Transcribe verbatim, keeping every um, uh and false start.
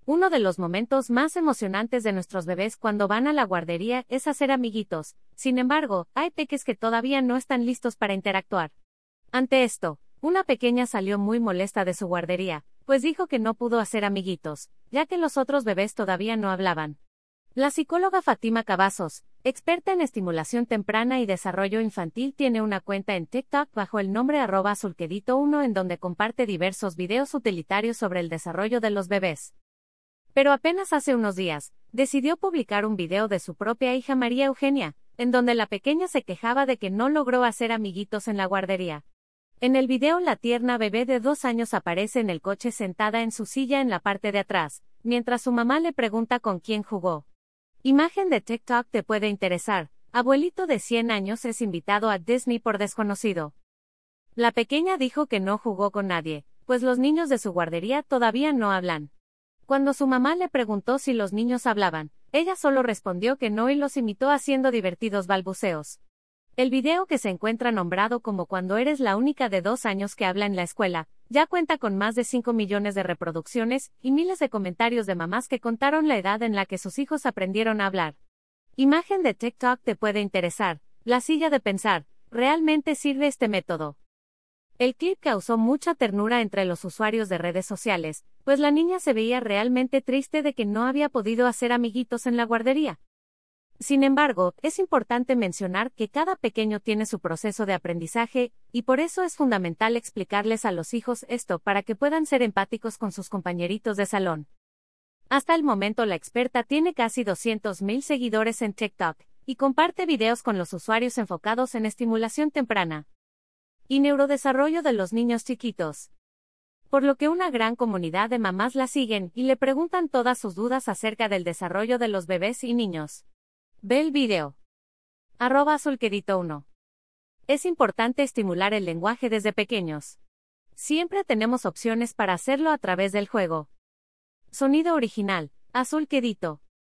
Uno de los momentos más emocionantes de nuestros bebés cuando van a la guardería es hacer amiguitos. Sin embargo, hay peques que todavía no están listos para interactuar. Ante esto, una pequeña salió muy molesta de su guardería, pues dijo que no pudo hacer amiguitos, ya que los otros bebés todavía no hablaban. La psicóloga Fátima Cavazos, experta en estimulación temprana y desarrollo infantil, tiene una cuenta en TikTok bajo el nombre arroba azulquedito uno en donde comparte diversos videos utilitarios sobre el desarrollo de los bebés. Pero apenas hace unos días, decidió publicar un video de su propia hija María Eugenia, en donde la pequeña se quejaba de que no logró hacer amiguitos en la guardería. En el video la tierna bebé de dos años aparece en el coche sentada en su silla en la parte de atrás, mientras su mamá le pregunta con quién jugó. Imagen de TikTok te puede interesar. Abuelito de cien años es invitado a Disney por desconocido. La pequeña dijo que no jugó con nadie, pues los niños de su guardería todavía no hablan. Cuando su mamá le preguntó si los niños hablaban, ella solo respondió que no y los imitó haciendo divertidos balbuceos. El video, que se encuentra nombrado como Cuando eres la única de dos años que habla en la escuela, ya cuenta con más de cinco millones de reproducciones y miles de comentarios de mamás que contaron la edad en la que sus hijos aprendieron a hablar. Imagen de TikTok te puede interesar. La silla de pensar. ¿Realmente sirve este método? El clip causó mucha ternura entre los usuarios de redes sociales, pues la niña se veía realmente triste de que no había podido hacer amiguitos en la guardería. Sin embargo, es importante mencionar que cada pequeño tiene su proceso de aprendizaje, y por eso es fundamental explicarles a los hijos esto para que puedan ser empáticos con sus compañeritos de salón. Hasta el momento la experta tiene casi doscientos mil seguidores en TikTok, y comparte videos con los usuarios enfocados en estimulación temprana y neurodesarrollo de los niños chiquitos. Por lo que una gran comunidad de mamás la siguen y le preguntan todas sus dudas acerca del desarrollo de los bebés y niños. Ve el video. Arroba azulquedito uno. Es importante estimular el lenguaje desde pequeños. Siempre tenemos opciones para hacerlo a través del juego. Sonido original, Azulquedito.